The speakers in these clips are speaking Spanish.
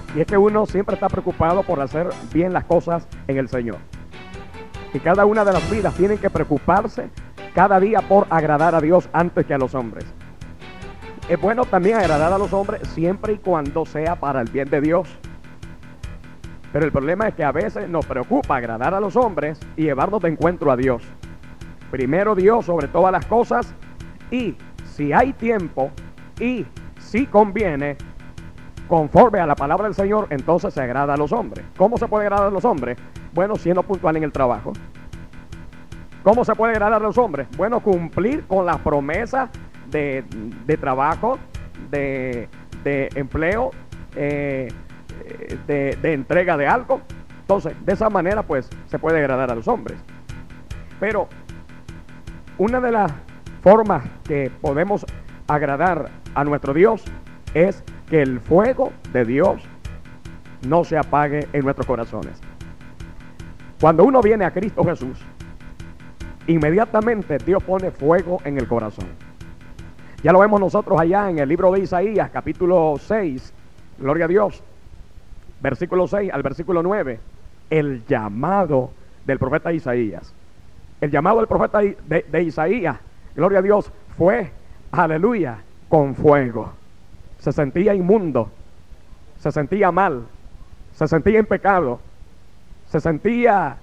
Y es que uno siempre está preocupado por hacer bien las cosas en el Señor. Y cada una de las vidas tienen que preocuparse cada día por agradar a Dios antes que a los hombres. Es bueno también agradar a los hombres siempre y cuando sea para el bien de Dios. Pero el problema es que a veces nos preocupa agradar a los hombres y llevarnos de encuentro a Dios. Primero Dios sobre todas las cosas, y si hay tiempo y si conviene, conforme a la palabra del Señor, entonces se agrada a los hombres. ¿Cómo se puede agradar a los hombres? Bueno, siendo puntual en el trabajo. ¿Cómo se puede agradar a los hombres? Bueno, cumplir con las promesas de trabajo, de empleo, de entrega de algo. Entonces, de esa manera, pues, se puede agradar a los hombres. Pero una de las formas que podemos agradar a nuestro Dios es que el fuego de Dios no se apague en nuestros corazones. Cuando uno viene a Cristo Jesús, inmediatamente Dios pone fuego en el corazón. Ya lo vemos nosotros allá en el libro de Isaías, capítulo 6, gloria a Dios, versículo 6 al versículo 9, el llamado del profeta Isaías. El llamado del profeta de Isaías, gloria a Dios, fue, aleluya, con fuego. Se sentía inmundo, se sentía mal, se sentía en pecado, se sentía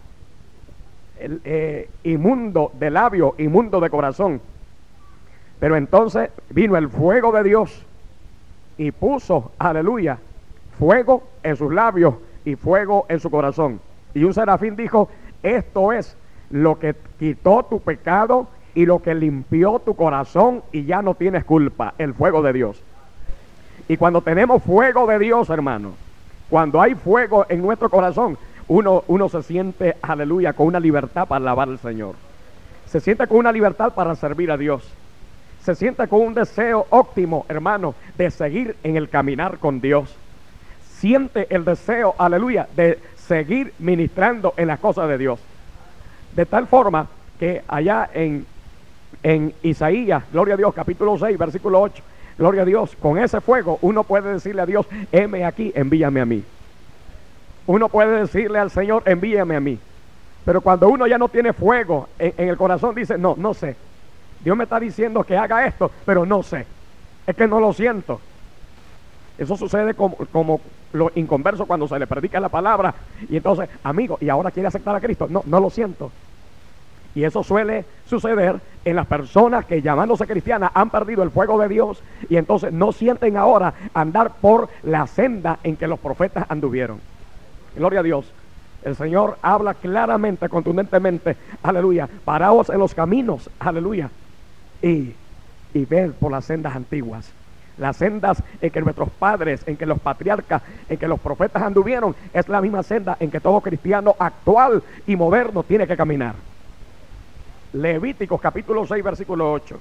inmundo de labio, inmundo de corazón. Pero entonces vino el fuego de Dios y puso, aleluya, fuego en sus labios y fuego en su corazón. Y un serafín dijo: esto es lo que quitó tu pecado y lo que limpió tu corazón, y ya no tienes culpa, el fuego de Dios. Y cuando tenemos fuego de Dios, hermano, cuando hay fuego en nuestro corazón, uno se siente, aleluya, con una libertad para alabar al Señor. Se siente con una libertad para servir a Dios. Se siente con un deseo óptimo, hermano, de seguir en el caminar con Dios. Siente el deseo, aleluya, de seguir ministrando en las cosas de Dios. De tal forma que allá en Isaías, gloria a Dios, capítulo 6, versículo 8, gloria a Dios, con ese fuego uno puede decirle a Dios: heme aquí, envíame a mí. Uno puede decirle al Señor: envíame a mí. Pero cuando uno ya no tiene fuego en el corazón, dice: no sé. Dios me está diciendo que haga esto, pero no sé. Es que no lo siento. Eso sucede como los inconversos cuando se le predica la palabra y entonces, amigo, ¿y ahora quiere aceptar a Cristo? No lo siento. Y eso suele suceder en las personas que, llamándose cristianas, han perdido el fuego de Dios y entonces no sienten ahora andar por la senda en que los profetas anduvieron. Gloria a Dios. El Señor habla claramente, contundentemente, aleluya: paraos en los caminos, aleluya, y ved por las sendas antiguas. Las sendas en que nuestros padres, en que los patriarcas, en que los profetas anduvieron, es la misma senda en que todo cristiano actual y moderno tiene que caminar. Levíticos capítulo 6, versículo 8.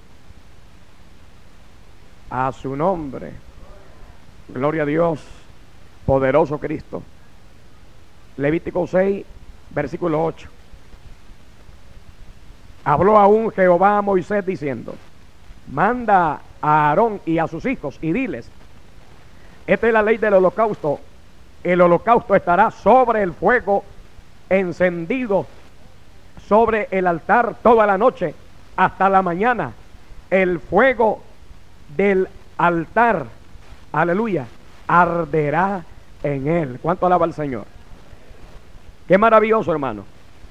A su nombre, gloria a Dios, poderoso Cristo. Levítico 6, versículo 8. Habló aún Jehová a Moisés diciendo: manda a Aarón y a sus hijos y diles: esta es la ley del holocausto. El holocausto estará sobre el fuego encendido sobre el altar toda la noche hasta la mañana. El fuego del altar, aleluya, arderá en él. ¿Cuánto alaba al Señor? Qué maravilloso, hermano.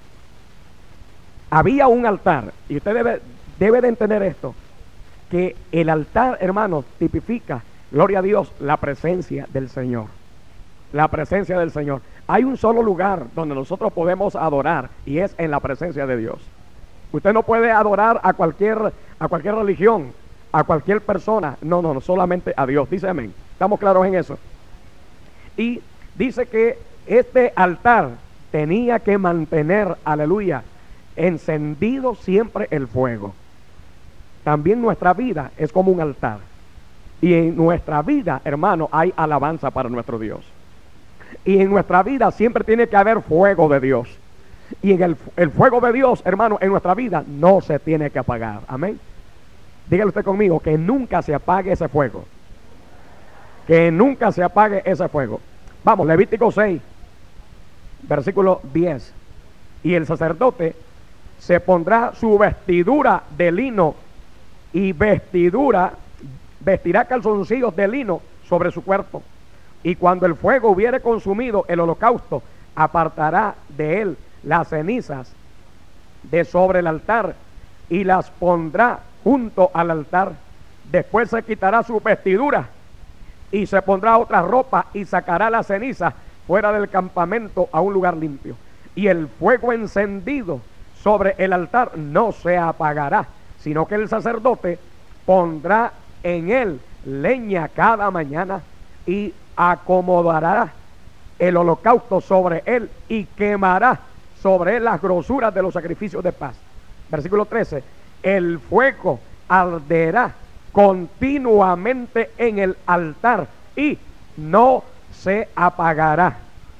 Había un altar, y usted debe de entender esto, que el altar, hermano, tipifica, gloria a Dios, la presencia del Señor. La presencia del Señor. Hay un solo lugar donde nosotros podemos adorar, y es en la presencia de Dios. Usted no puede adorar a cualquier religión, a cualquier persona. No, solamente a Dios. Dice amén. ¿Estamos claros en eso? Y dice que este altar tenía que mantener, aleluya, encendido siempre el fuego. También nuestra vida es como un altar. Y en nuestra vida, hermano, hay alabanza para nuestro Dios. Y en nuestra vida siempre tiene que haber fuego de Dios. Y en el fuego de Dios, hermano, en nuestra vida no se tiene que apagar. Amén. Dígale usted conmigo: que nunca se apague ese fuego. Que nunca se apague ese fuego. Vamos, Levítico 6, versículo 10. Y el sacerdote se pondrá su vestidura de lino y vestirá calzoncillos de lino sobre su cuerpo. Y cuando el fuego hubiere consumido el holocausto, apartará de él las cenizas de sobre el altar y las pondrá junto al altar. Después se quitará su vestidura y se pondrá otra ropa y sacará la ceniza fuera del campamento a un lugar limpio. Y el fuego encendido sobre el altar no se apagará, sino que el sacerdote pondrá en él leña cada mañana y acomodará el holocausto sobre él y quemará sobre él las grosuras de los sacrificios de paz. Versículo 13. El fuego arderá continuamente en el altar y no se apagará.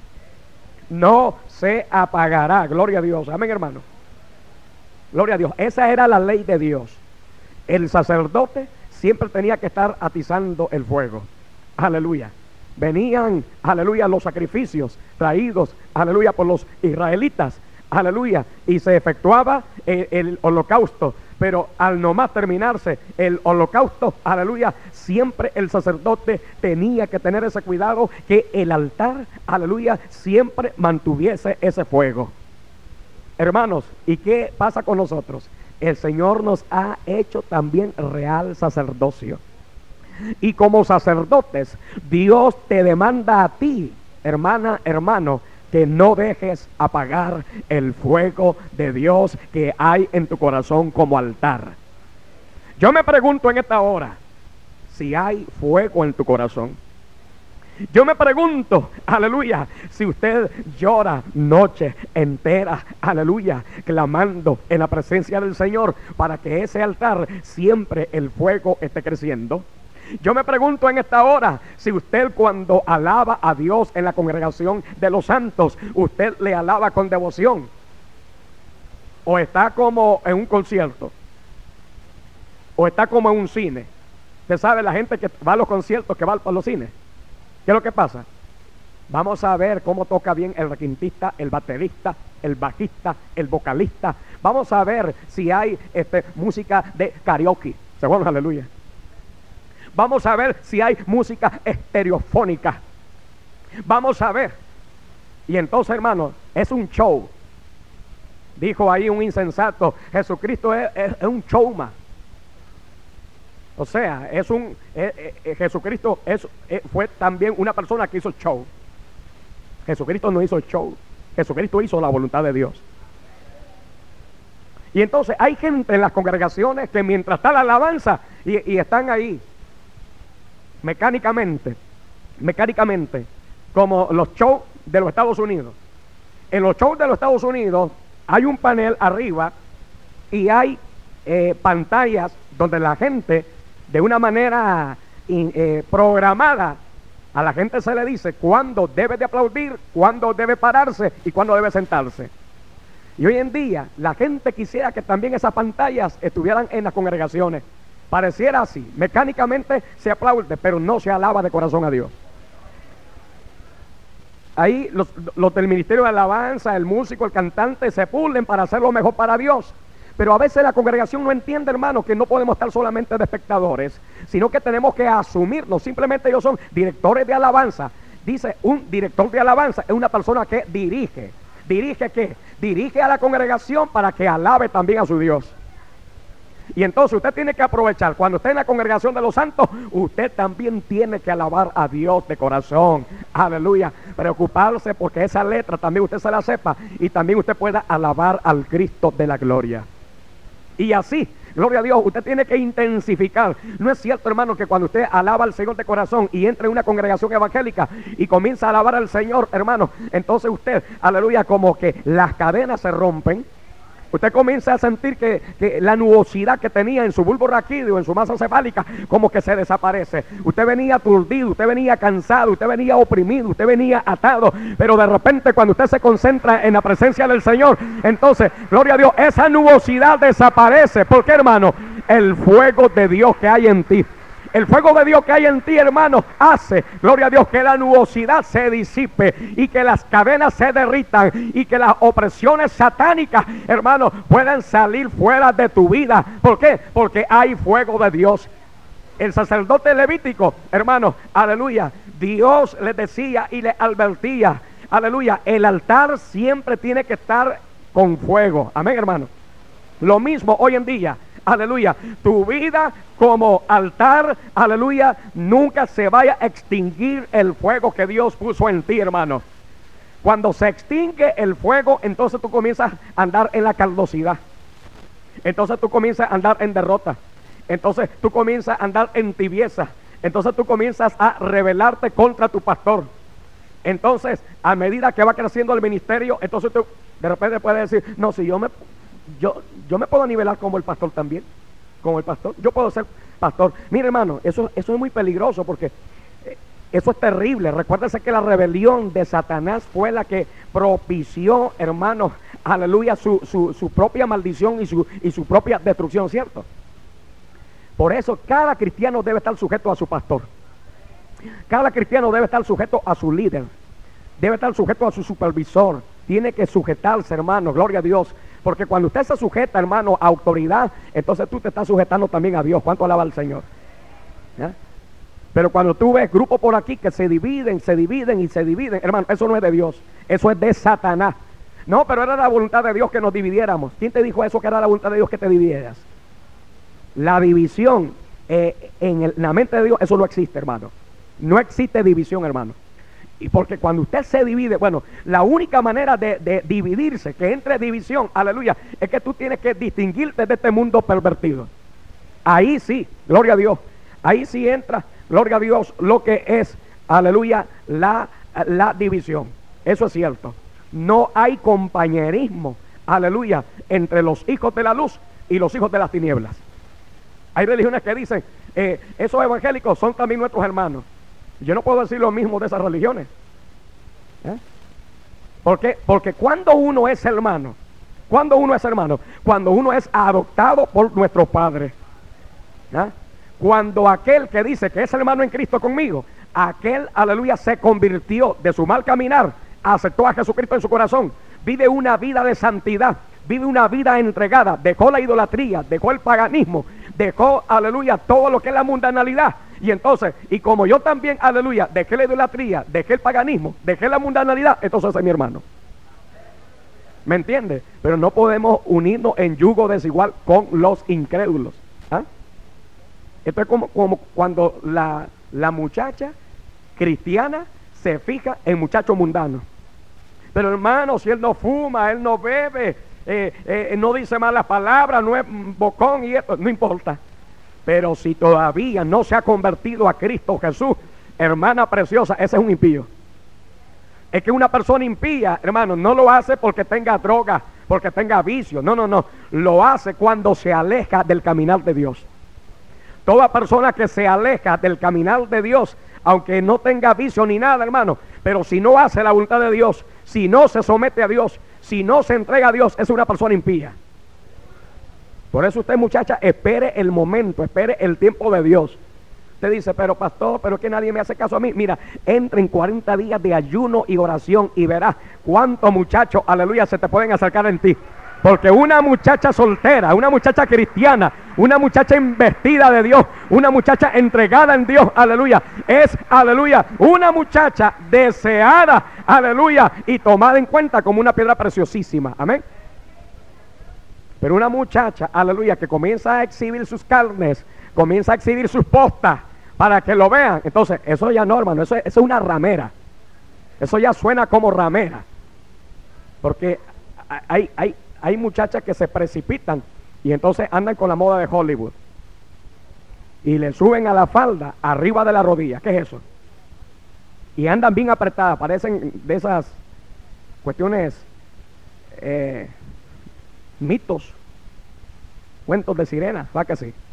No se apagará. Gloria a Dios. Amén, hermano. Gloria a Dios. Esa era la ley de Dios. El sacerdote siempre tenía que estar atizando el fuego. Aleluya. Venían, aleluya, los sacrificios traídos, aleluya, por los israelitas, aleluya, y se efectuaba el holocausto. Pero al nomás terminarse el holocausto, aleluya, siempre el sacerdote tenía que tener ese cuidado que el altar, aleluya, siempre mantuviese ese fuego. Hermanos, ¿y qué pasa con nosotros? El Señor nos ha hecho también real sacerdocio. Y como sacerdotes, Dios te demanda a ti, hermana, hermano, que no dejes apagar el fuego de Dios que hay en tu corazón como altar. Yo me pregunto en esta hora si hay fuego en tu corazón. Yo me pregunto, aleluya, si usted llora noche entera, aleluya, clamando en la presencia del Señor para que ese altar siempre el fuego esté creciendo. Yo me pregunto en esta hora si usted cuando alaba a Dios en la congregación de los santos, usted le alaba con devoción o está como en un concierto o está como en un cine. Usted sabe, la gente que va a los conciertos, que va a los cines, ¿qué es lo que pasa? Vamos a ver cómo toca bien el requintista, el baterista, el bajista, el vocalista. Vamos a ver si hay música de karaoke. Según aleluya. Vamos a ver si hay música estereofónica. Vamos a ver. Y entonces, hermano, es un show. Dijo ahí un insensato, Jesucristo es un showman. O sea, Jesucristo fue también una persona que hizo show. Jesucristo no hizo show. Jesucristo hizo la voluntad de Dios. Y entonces hay gente en las congregaciones que mientras está la alabanza y están ahí mecánicamente, como los shows de los Estados Unidos. En los shows de los Estados Unidos hay un panel arriba y hay pantallas donde la gente, de una manera programada, a la gente se le dice cuándo debe de aplaudir, cuándo debe pararse y cuándo debe sentarse. Y hoy en día la gente quisiera que también esas pantallas estuvieran en las congregaciones. Pareciera así, mecánicamente se aplaude, pero no se alaba de corazón a Dios. Ahí los del ministerio de alabanza, el músico, el cantante, se pulen para hacer lo mejor para Dios. Pero a veces la congregación no entiende, hermano, que no podemos estar solamente de espectadores, sino que tenemos que asumirlo. Simplemente ellos son directores de alabanza. Dice, un director de alabanza es una persona que dirige. ¿Dirige qué? Dirige a la congregación para que alabe también a su Dios. Y entonces usted tiene que aprovechar, cuando esté en la congregación de los santos, usted también tiene que alabar a Dios de corazón. Aleluya. Preocuparse porque esa letra también usted se la sepa y también usted pueda alabar al Cristo de la gloria. Y así, gloria a Dios, usted tiene que intensificar. No es cierto, hermano, que cuando usted alaba al Señor de corazón y entra en una congregación evangélica y comienza a alabar al Señor, hermano, entonces usted, aleluya, como que las cadenas se rompen. Usted comienza a sentir que la nubosidad que tenía en su bulbo raquídeo, en su masa cefálica, como que se desaparece. Usted venía aturdido, usted venía cansado, usted venía oprimido, usted venía atado. Pero de repente cuando usted se concentra en la presencia del Señor, entonces, gloria a Dios, esa nubosidad desaparece. ¿Por qué, hermano? El fuego de Dios que hay en ti. El fuego de Dios que hay en ti, hermano, hace, gloria a Dios, que la nubosidad se disipe y que las cadenas se derritan y que las opresiones satánicas, hermano, puedan salir fuera de tu vida. ¿Por qué? Porque hay fuego de Dios. El sacerdote levítico, hermano, aleluya, Dios les decía y les advertía, aleluya, el altar siempre tiene que estar con fuego. Amén, hermano. Lo mismo hoy en día, aleluya, tu vida como altar, aleluya, nunca se vaya a extinguir el fuego que Dios puso en ti, hermano. Cuando se extingue el fuego, entonces tú comienzas a andar en la caldosidad. Entonces tú comienzas a andar en derrota. Entonces tú comienzas a andar en tibieza. Entonces tú comienzas a rebelarte contra tu pastor. Entonces, a medida que va creciendo el ministerio, entonces tú de repente puedes decir, no, si yo me puedo nivelar como el pastor también, como el pastor, yo puedo ser pastor. Mire, hermano, eso es muy peligroso porque eso es terrible. Recuérdese que la rebelión de Satanás fue la que propició, hermanos, aleluya, su propia maldición y su propia destrucción, ¿cierto? Por eso cada cristiano debe estar sujeto a su pastor. Cada cristiano debe estar sujeto a su líder. Debe estar sujeto a su supervisor. Tiene que sujetarse, hermano, gloria a Dios. Porque cuando usted se sujeta, hermano, a autoridad, entonces tú te estás sujetando también a Dios. ¿Cuánto alaba al Señor? ¿Ya? Pero cuando tú ves grupos por aquí que se dividen, hermano, eso no es de Dios. Eso es de Satanás. No, pero era la voluntad de Dios que nos dividiéramos. ¿Quién te dijo eso, que era la voluntad de Dios que te dividieras? La división en la mente de Dios, eso no existe, hermano. No existe división, hermano. Y porque cuando usted se divide, bueno, la única manera de dividirse, que entre división, aleluya, es que tú tienes que distinguirte de este mundo pervertido. Ahí sí, gloria a Dios. Ahí sí entra, gloria a Dios, lo que es, aleluya, la división. Eso es cierto. No hay compañerismo, aleluya, entre los hijos de la luz y los hijos de las tinieblas. Hay religiones que dicen, esos evangélicos son también nuestros hermanos. Yo no puedo decir lo mismo de esas religiones. ¿Por qué? Porque cuando uno es hermano, cuando uno es adoptado por nuestro Padre. Cuando aquel que dice que es hermano en Cristo conmigo, aquel, aleluya, se convirtió de su mal caminar, aceptó a Jesucristo en su corazón, vive una vida de santidad, vive una vida entregada, dejó la idolatría, dejó el paganismo, dejó, aleluya, todo lo que es la mundanalidad. Y entonces, y como yo también, aleluya, dejé la idolatría, dejé el paganismo, dejé la mundanalidad, entonces es mi hermano. ¿Me entiende? Pero no podemos unirnos en yugo desigual con los incrédulos. Esto es como cuando la muchacha cristiana se fija en muchacho mundano. Pero hermano, si él no fuma, él no bebe, no dice malas palabras, no es bocón y esto, no importa. Pero si todavía no se ha convertido a Cristo Jesús, hermana preciosa, ese es un impío. Es que una persona impía, hermano, no lo hace porque tenga droga, porque tenga vicio. No. Lo hace cuando se aleja del caminar de Dios. Toda persona que se aleja del caminar de Dios, aunque no tenga vicio ni nada, hermano, pero si no hace la voluntad de Dios, si no se somete a Dios, si no se entrega a Dios, es una persona impía. Por eso usted, muchacha, espere el momento, espere el tiempo de Dios. Usted dice, pero pastor, pero es que nadie me hace caso a mí. Mira, entre en 40 días de ayuno y oración y verás cuántos muchachos, aleluya, se te pueden acercar en ti. Porque una muchacha soltera, una muchacha cristiana, una muchacha investida de Dios, una muchacha entregada en Dios, aleluya, es, aleluya, una muchacha deseada, aleluya, y tomada en cuenta como una piedra preciosísima, amén. Pero una muchacha, aleluya, que comienza a exhibir sus carnes, comienza a exhibir sus postas para que lo vean, entonces eso ya no, hermano, eso es una ramera. Eso ya suena como ramera. Porque hay muchachas que se precipitan y entonces andan con la moda de Hollywood y le suben a la falda arriba de la rodilla. ¿Qué es eso? Y andan bien apretadas, parecen de esas cuestiones, mitos, cuentos de sirenas, ¿va que sí?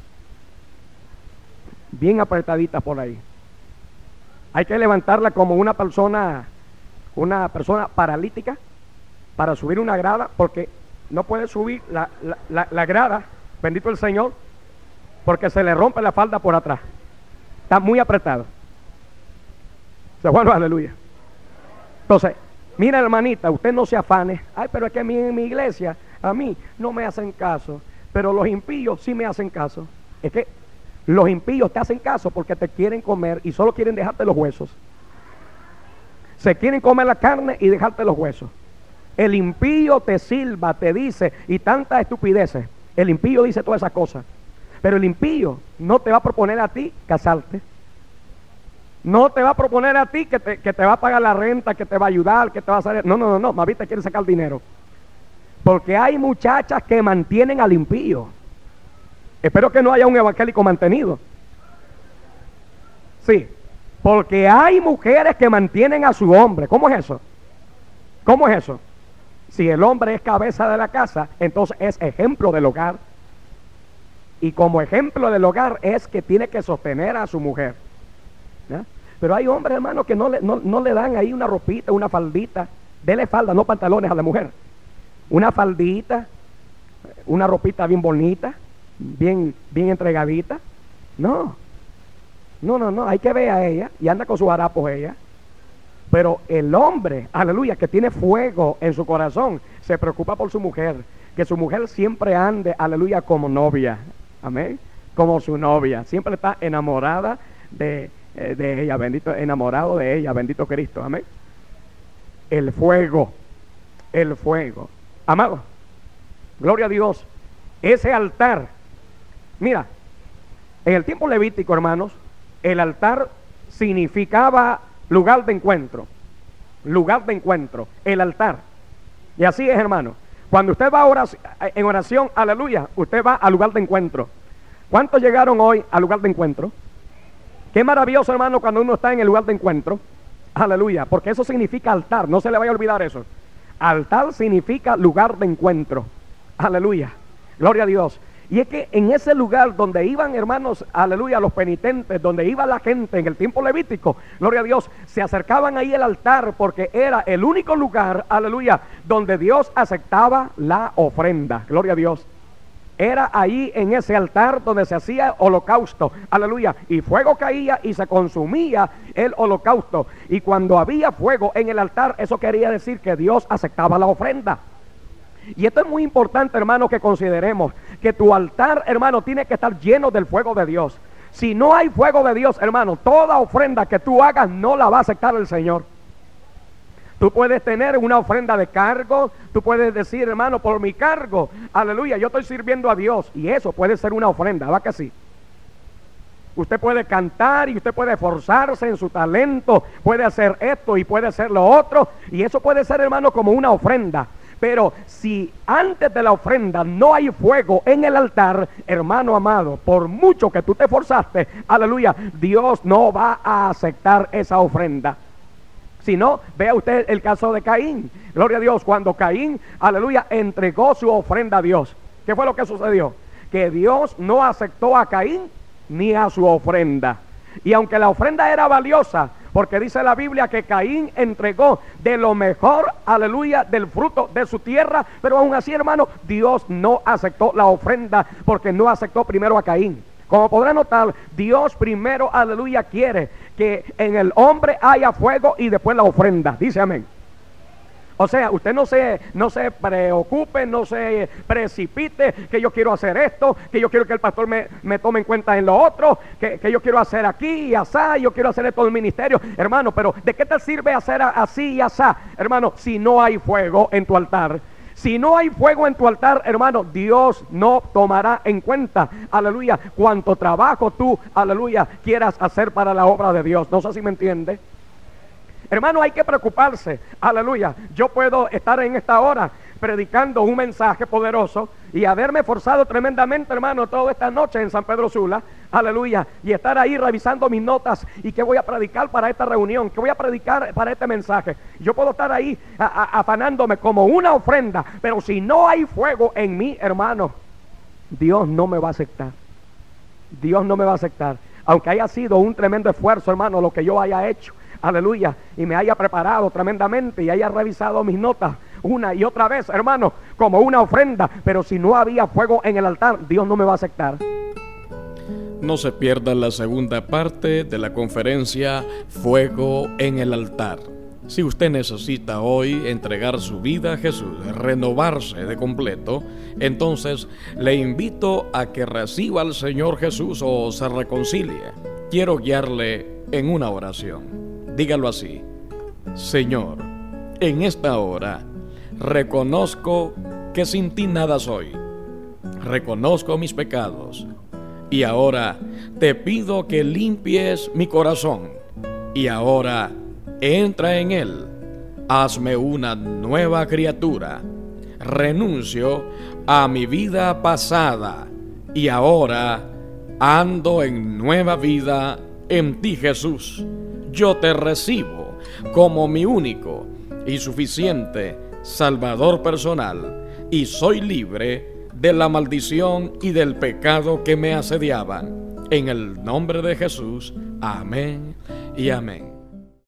Bien apretaditas por ahí. Hay que levantarla como una persona paralítica para subir una grada, porque no puede subir la grada, bendito el Señor, porque se le rompe la falda por atrás. Está muy apretado. Se bueno, aleluya. Entonces, mira, hermanita, usted no se afane. Ay, pero es que en mi iglesia, a mí no me hacen caso. Pero los impíos sí me hacen caso. Es que los impíos te hacen caso porque te quieren comer y solo quieren dejarte los huesos. Se quieren comer la carne y dejarte los huesos. El impío te silba, te dice, y tantas estupideces. El impío dice todas esas cosas. Pero el impío no te va a proponer a ti casarte. No te va a proponer a ti que te va a pagar la renta, que te va a ayudar, que te va a hacer... No, más bien te quiere sacar dinero. Porque hay muchachas que mantienen al impío. Espero que no haya un evangélico mantenido. Sí, porque hay mujeres que mantienen a su hombre. ¿Cómo es eso? ¿Cómo es eso? Si el hombre es cabeza de la casa, entonces es ejemplo del hogar. Y como ejemplo del hogar es que tiene que sostener a su mujer. ¿Ya? Pero hay hombres, hermanos, que no le dan ahí una ropita, una faldita. Dele falda, no pantalones a la mujer. Una faldita, una ropita bien bonita, bien entregadita. No, hay que ver a ella y anda con sus harapos ella. Pero el hombre, aleluya, que tiene fuego en su corazón, se preocupa por su mujer. Que su mujer siempre ande, aleluya, como novia. Amén. Como su novia. Siempre está enamorada de ella, bendito, enamorado de ella, bendito Cristo. Amén. El fuego. Amado, gloria a Dios. Ese altar, mira, en el tiempo levítico, hermanos, el altar significaba lugar de encuentro. Lugar de encuentro, el altar. Y así es, hermano. Cuando usted va en oración, aleluya, usted va al lugar de encuentro. ¿Cuántos llegaron hoy al lugar de encuentro? Qué maravilloso, hermano, cuando uno está en el lugar de encuentro. Aleluya, porque eso significa altar, no se le vaya a olvidar eso. Altar significa lugar de encuentro. Aleluya, gloria a Dios. Y es que en ese lugar donde iban, hermanos, aleluya, los penitentes, donde iba la gente en el tiempo levítico, gloria a Dios, se acercaban ahí al altar porque era el único lugar, aleluya, donde Dios aceptaba la ofrenda. Gloria a Dios. Era ahí en ese altar donde se hacía holocausto, aleluya, y fuego caía y se consumía el holocausto. Y cuando había fuego en el altar, eso quería decir que Dios aceptaba la ofrenda. Y esto es muy importante, hermano, que consideremos que tu altar, hermano, tiene que estar lleno del fuego de Dios. Si no hay fuego de Dios, hermano, toda ofrenda que tú hagas no la va a aceptar el Señor. Tú puedes tener una ofrenda de cargo, tú puedes decir, hermano, por mi cargo, aleluya, yo estoy sirviendo a Dios. Y eso puede ser una ofrenda, ¿va que sí? Usted puede cantar y usted puede esforzarse en su talento, puede hacer esto y puede hacer lo otro. Y eso puede ser, hermano, como una ofrenda. Pero si antes de la ofrenda no hay fuego en el altar, hermano amado, por mucho que tú te esforzaste, aleluya, Dios no va a aceptar esa ofrenda. Si no, vea usted el caso de Caín. Gloria a Dios, cuando Caín, aleluya, entregó su ofrenda a Dios. ¿Qué fue lo que sucedió? Que Dios no aceptó a Caín ni a su ofrenda. Y aunque la ofrenda era valiosa, porque dice la Biblia que Caín entregó de lo mejor, aleluya, del fruto de su tierra, pero aún así, hermano, Dios no aceptó la ofrenda porque no aceptó primero a Caín. Como podrá notar, Dios primero, aleluya, quiere que en el hombre haya fuego y después la ofrenda. Dice amén. O sea, usted no se preocupe, no se precipite, que yo quiero hacer esto, que yo quiero que el pastor me tome en cuenta en lo otro, que yo quiero hacer aquí y asá, yo quiero hacer esto en el ministerio. Hermano, pero ¿de qué te sirve hacer así y asá? Hermano, si no hay fuego en tu altar. Si no hay fuego en tu altar, hermano, Dios no tomará en cuenta, aleluya, cuánto trabajo tú, aleluya, quieras hacer para la obra de Dios. No sé si me entiende. Hermano, hay que preocuparse, aleluya. Yo puedo estar en esta hora predicando un mensaje poderoso y haberme forzado tremendamente, hermano, toda esta noche en San Pedro Sula, aleluya, y estar ahí revisando mis notas y qué voy a predicar para esta reunión, qué voy a predicar para este mensaje. Yo puedo estar ahí afanándome como una ofrenda, pero si no hay fuego en mí, hermano, Dios no me va a aceptar. Dios no me va a aceptar, aunque haya sido un tremendo esfuerzo, hermano, lo que yo haya hecho. Aleluya, y me haya preparado tremendamente y haya revisado mis notas una y otra vez, hermano, como una ofrenda, pero si no había fuego en el altar, Dios no me va a aceptar. No se pierda la segunda parte de la conferencia Fuego en el Altar. Si usted necesita hoy entregar su vida a Jesús, renovarse de completo, entonces le invito a que reciba al Señor Jesús o se reconcilie. Quiero guiarle en una oración. Dígalo así: Señor, en esta hora reconozco que sin ti nada soy. Reconozco mis pecados. Y ahora te pido que limpies mi corazón. Y ahora entra en él. Hazme una nueva criatura. Renuncio a mi vida pasada. Y ahora ando en nueva vida en ti, Jesús. Yo te recibo como mi único y suficiente Salvador personal. Y soy libre de la maldición y del pecado que me asediaban. En el nombre de Jesús, amén y amén.